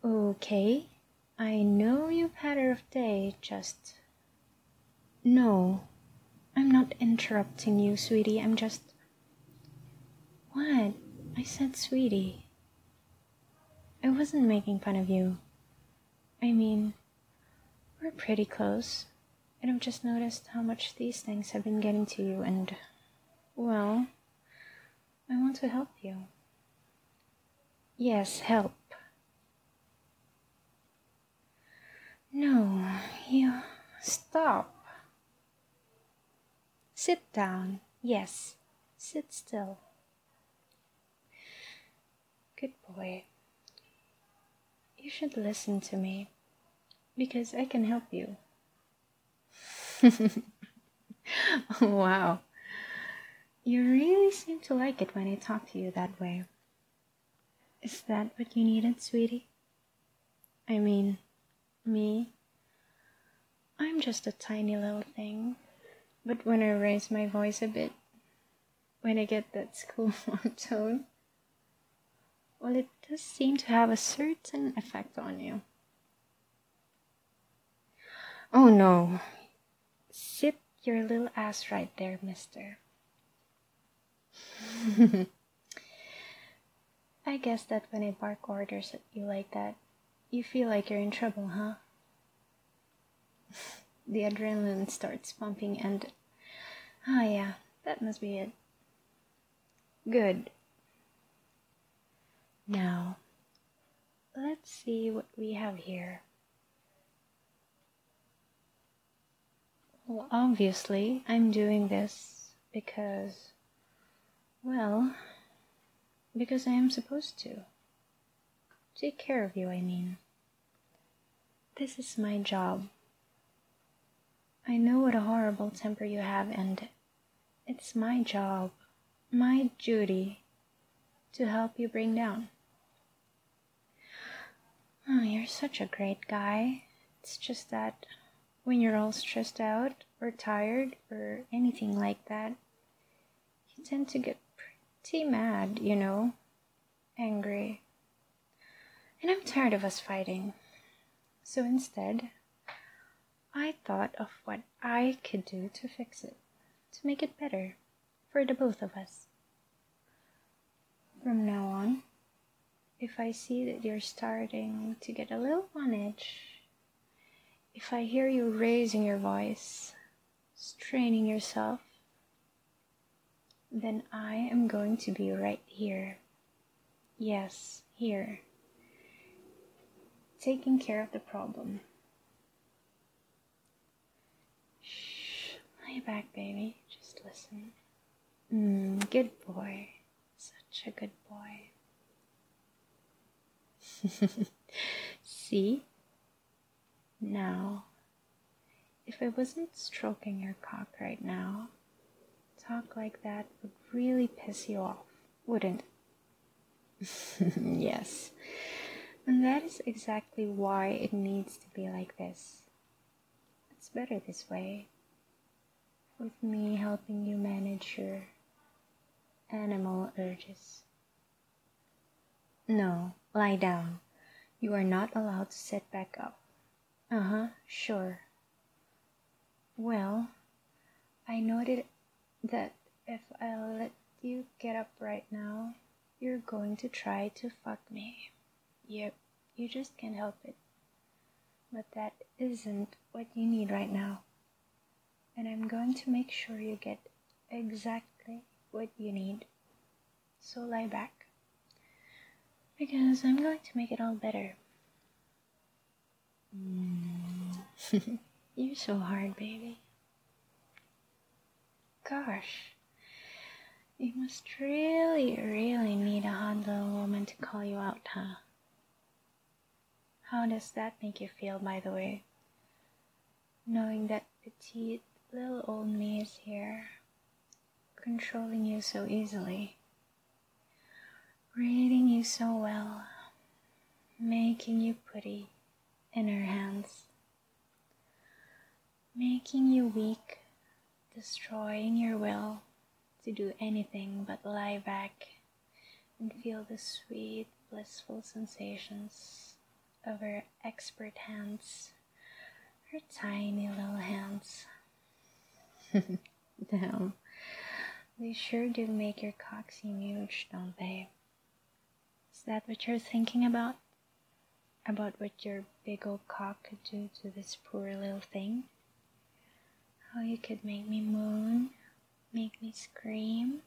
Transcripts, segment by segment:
Okay, I know you've had a rough day, just. No, I'm not interrupting you, sweetie. I'm just. What? I said sweetie. I wasn't making fun of you. I mean, we're pretty close, and I've just noticed how much these things have been getting to you, and. Well, I want to help you. Yes, help. No, you. Stop. Sit down. Yes, sit still. Good boy. You should listen to me, because I can help you. Wow. You really seem to like it when I talk to you that way. Is that what you needed, sweetie? I mean, me? I'm just a tiny little thing. But when I raise my voice a bit, when I get that school tone, well, it does seem to have a certain effect on you. Oh no. Sit your little ass right there, mister. I guess that when I bark orders at you like that, you feel like you're in trouble, huh? The adrenaline starts pumping and... Ah, yeah, that must be it. Good. Now, let's see what we have here. Well, obviously, I'm doing this because... Well, because I am supposed to. Take care of you, I mean. This is my job. I know what a horrible temper you have, and it's my job, my duty, to help you bring down. Oh, you're such a great guy. It's just that when you're all stressed out, or tired, or anything like that, you tend to get pretty mad, angry. And I'm tired of us fighting. So instead, I thought of what I could do to fix it, to make it better for the both of us. From now on, if I see that you're starting to get a little on edge, if I hear you raising your voice, straining yourself, then I am going to be right here. Yes, here. Taking care of the problem. Shh, lay back, baby. Just listen. Good boy. Such a good boy. See? Now, if I wasn't stroking your cock right now, talk like that would really piss you off, wouldn't it? Yes. And that is exactly why it needs to be like this. It's better this way, with me helping you manage your animal urges. No, lie down. You are not allowed to sit back up. Sure. Well, I noted that if I let you get up right now, you're going to try to fuck me. Yep, you just can't help it. But that isn't what you need right now. And I'm going to make sure you get exactly what you need. So lie back. Because I'm going to make it all better. You're so hard, baby. Gosh. You must really, really need a hot little woman to call you out, huh? How does that make you feel, by the way? Knowing that petite little old me is here, controlling you so easily, reading you so well, making you pretty in her hands, making you weak, destroying your will to do anything but lie back and feel the sweet, blissful sensations of her expert hands, her tiny little hands. Damn, they sure do make your cock seem huge, don't they? Is that what you're thinking about? About what your big old cock could do to this poor little thing? How you could make me moan, make me scream?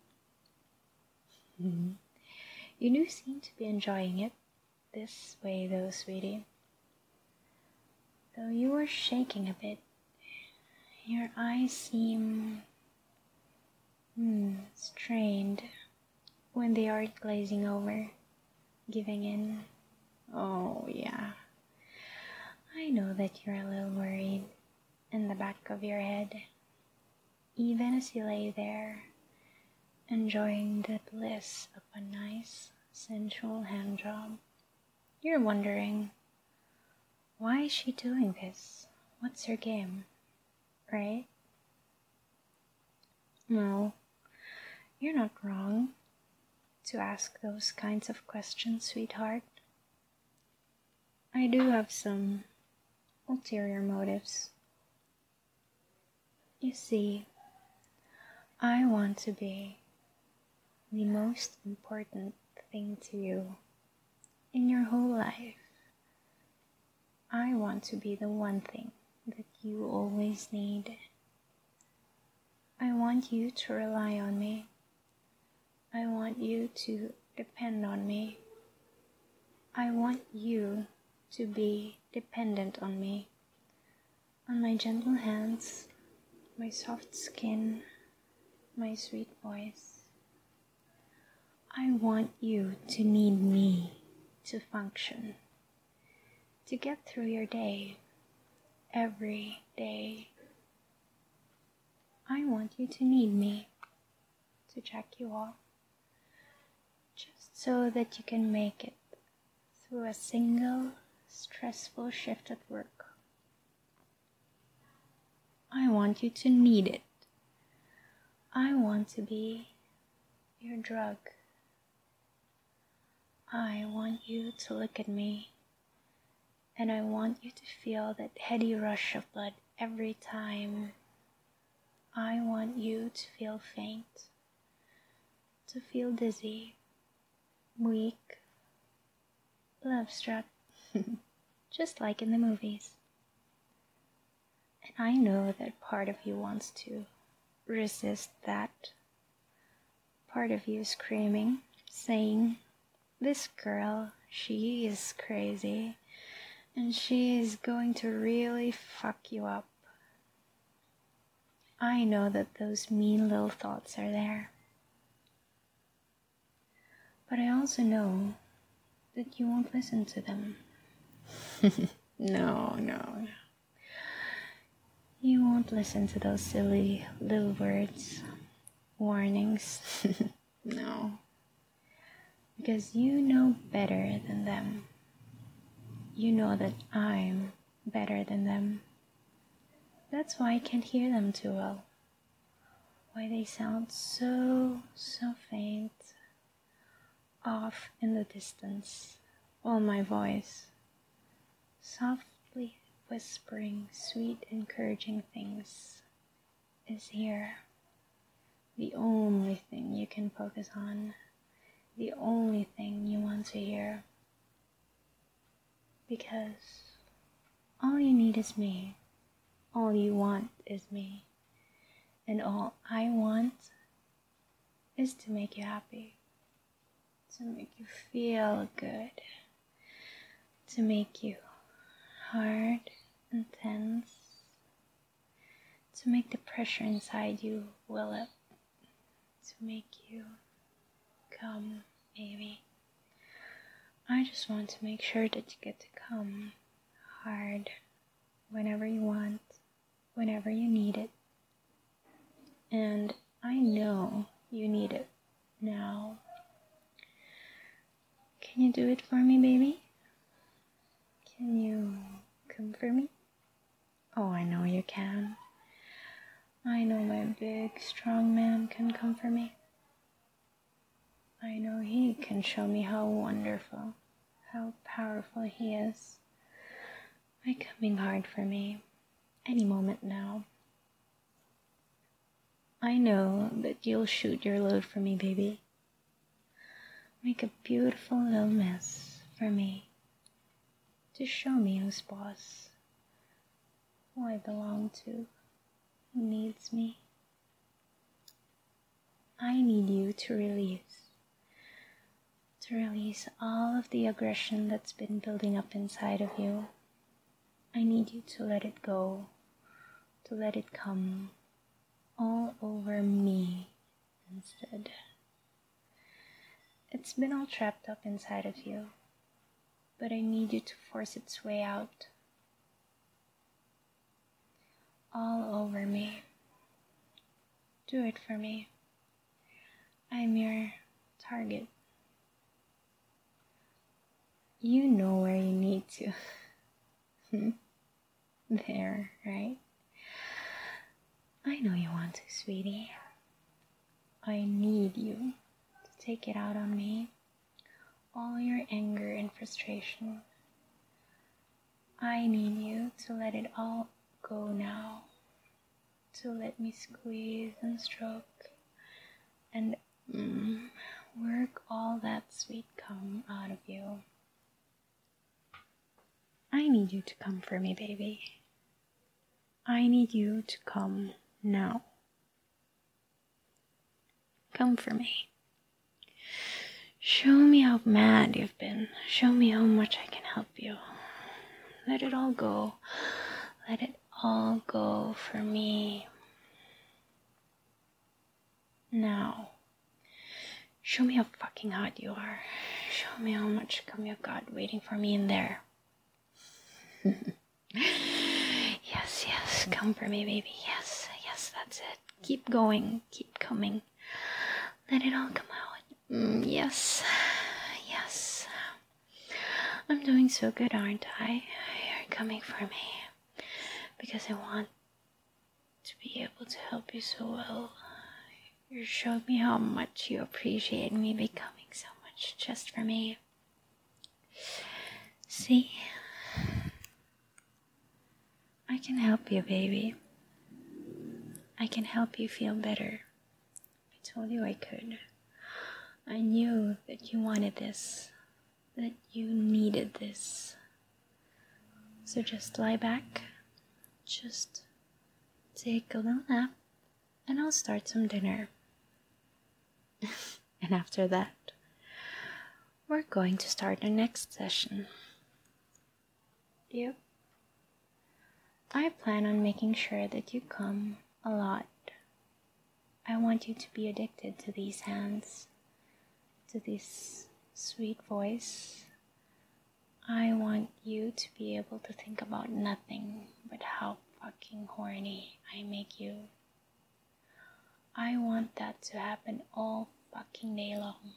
You do seem to be enjoying it this way though, sweetie. Though you are shaking a bit, your eyes seem strained when they are glazing over, giving in. Oh yeah, I know that you're a little worried in the back of your head, even as you lay there, enjoying the bliss of a nice, sensual hand job. You're wondering, why is she doing this? What's her game? Right? No, you're not wrong to ask those kinds of questions, sweetheart. I do have some ulterior motives. You see, I want to be the most important thing to you in your whole life. I want to be the one thing that you always need. I want you to rely on me. I want you to depend on me. I want you to be dependent on me, on my gentle hands, my soft skin, my sweet voice. I want you to need me to function, to get through your day, every day. I want you to need me to check you off, just so that you can make it through a single stressful shift at work. I want you to need it. I want to be your drug. I want you to look at me, and I want you to feel that heady rush of blood every time. I want you to feel faint, to feel dizzy, weak, love-struck, just like in the movies. And I know that part of you wants to resist that. Part of you screaming, saying, "This girl, she is crazy, and she is going to really fuck you up." I know that those mean little thoughts are there. But I also know that you won't listen to them. No. You won't listen to those silly little words, warnings. No. Because you know better than them. You know that I'm better than them. That's why I can't hear them too well. Why they sound so faint, off in the distance, while my voice, softly whispering sweet, encouraging things, is here. The only thing you can focus on, the only thing you want to hear. Because all you need is me. All you want is me. And all I want is to make you happy. To make you feel good. To make you hard and tense. To make the pressure inside you well up. To make you come, baby. I just want to make sure that you get to come hard whenever you want, whenever you need it. And I know you need it now. Can you do it for me, baby? Can you come for me? Oh, I know you can. I know my big, strong man can come for me. I know he can show me how wonderful, how powerful he is by coming hard for me any moment now. I know that you'll shoot your load for me, baby. Make a beautiful little mess for me to show me who's boss, who I belong to, who needs me. I need you to release all of the aggression that's been building up inside of you. I need you to let it go, to let it come all over me instead. It's been all trapped up inside of you, but I need you to force its way out. All over me. Do it for me. I'm your target. You know where you need to. There, right? I know you want to, sweetie. I need you to take it out on me. All your anger and frustration. I need you to let it all go now. To let me squeeze and stroke and work all that sweet cum out of you. I need you to come for me, baby. I need you to come now. Come for me. Show me how mad you've been. Show me how much I can help you. Let it all go. Let it all go for me. Now. Show me how fucking hot you are. Show me how much cum you've got waiting for me in there. Yes, come for me, baby. Yes, that's it. Keep going, keep coming. Let it all come out. Yes. I'm doing so good, aren't I? You're coming for me because I want to be able to help you so well. You showed me how much you appreciate me becoming so much just for me. See? I can help you, baby. I can help you feel better. I told you I could. I knew that you wanted this, that you needed this. So just lie back, just take a little nap, and I'll start some dinner. And after that, we're going to start the next session. Yep. I plan on making sure that you come a lot. I want you to be addicted to these hands, to this sweet voice. I want you to be able to think about nothing but how fucking horny I make you. I want that to happen all fucking day long.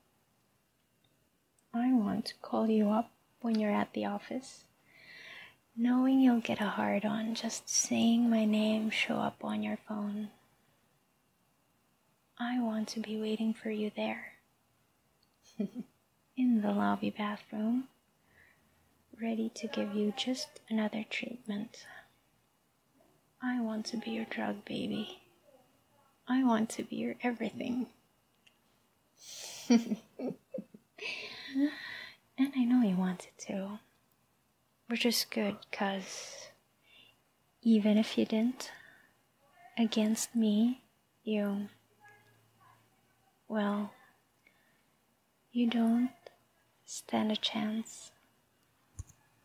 I want to call you up when you're at the office, knowing you'll get a hard-on just seeing my name show up on your phone. I want to be waiting for you there. In the lobby bathroom, ready to give you just another treatment. I want to be your drug baby. I want to be your everything. And I know you want it too. Which is good, cause even if you didn't, against me, you don't stand a chance.